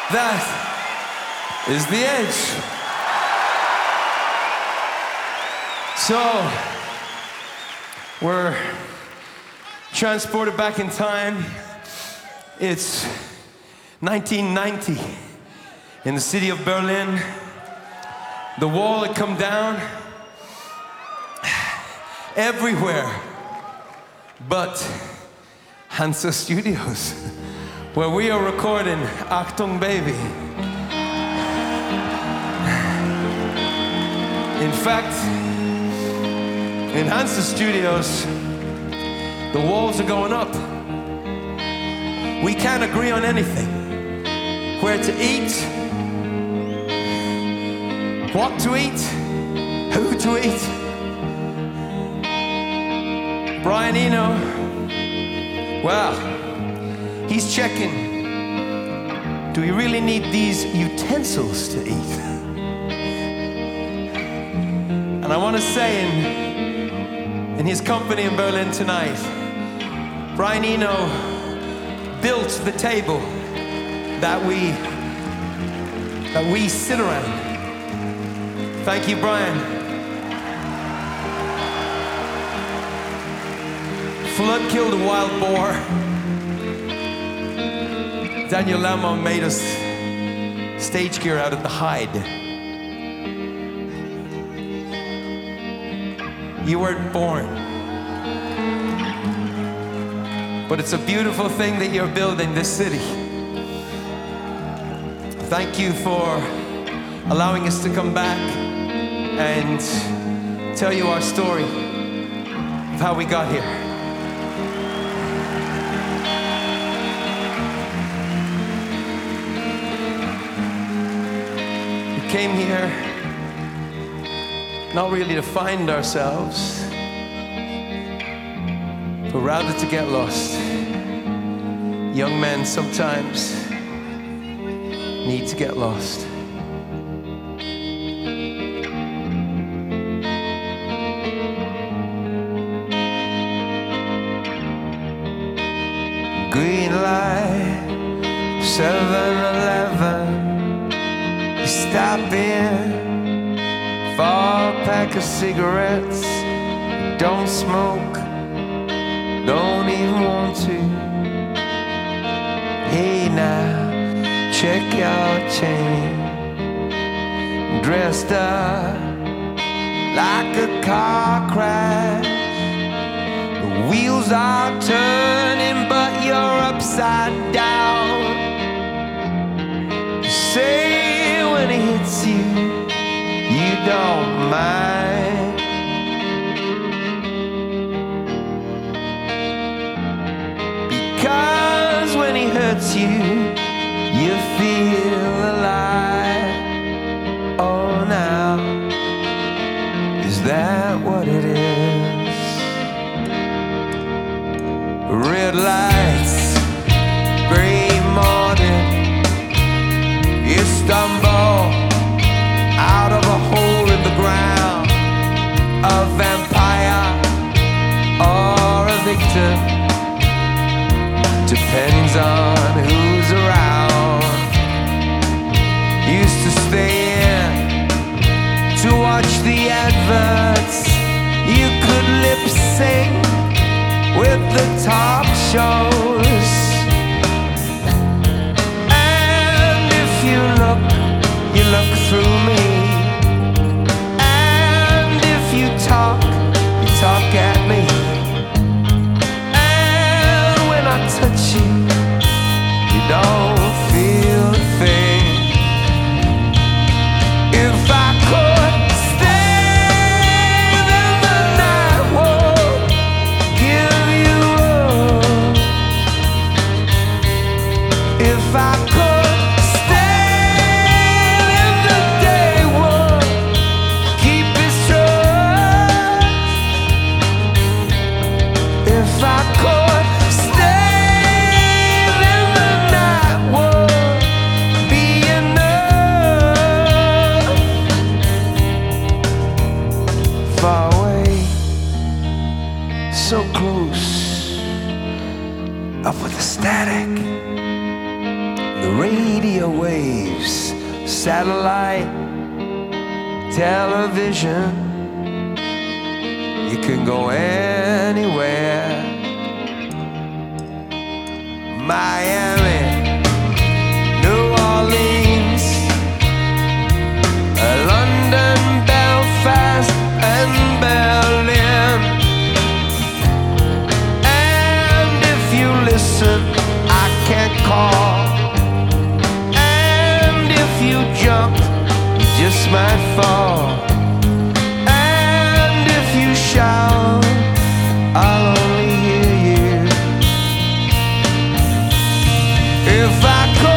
That is The Edge. So, we're transported back in time. It's 1990 in the city of Berlin. The wall had come down everywhere but Hansa Studios, where we are recording Achtung Baby. In fact, in Hansa Studios, the walls are going up. We can't agree on anything. Where to eat, what to eat, who to eat. Brian Eno, well, he's checking. Do we really need these utensils to eat? And I want to say in his company in Berlin tonight, Brian Eno built the table that we sit around. Thank you, Brian. Flood killed a wild boar. Daniel Lamont made us stage gear out of the hide. You weren't born. But it's a beautiful thing that you're building this city. Thank you for allowing us to come back and tell you our story of how we got here. We came here not really to find ourselves, but rather to get lost. Young men sometimes need to get lost. Green light, 7-Eleven. You stop in for a pack of cigarettes. Don't smoke, don't even want to. Hey now, check your chain. Dressed up like a car crash. The wheels are turning, but you're upside down. You say when it hits you, you don't mind. Because when he hurts you, you feel alive. Oh, now, is that what it is? Red lights, gray morning. You stumble out of a hole in the ground. A vampire or a victim, depends on who's around. Used to stay in to watch the adverts. You could lip sync with the talk shows. And if you look through me. And if you talk at me. And when I touch you, you don't feel a thing. If I could stand in the night, would give you up. If I could stand in the day, the radio waves, satellite, television. You can go anywhere. Miami, New Orleans, London, Belfast, and Berlin. And if you listen, I can't call. And if you jump, you just might fall. And if you shout, I'll only hear you. If I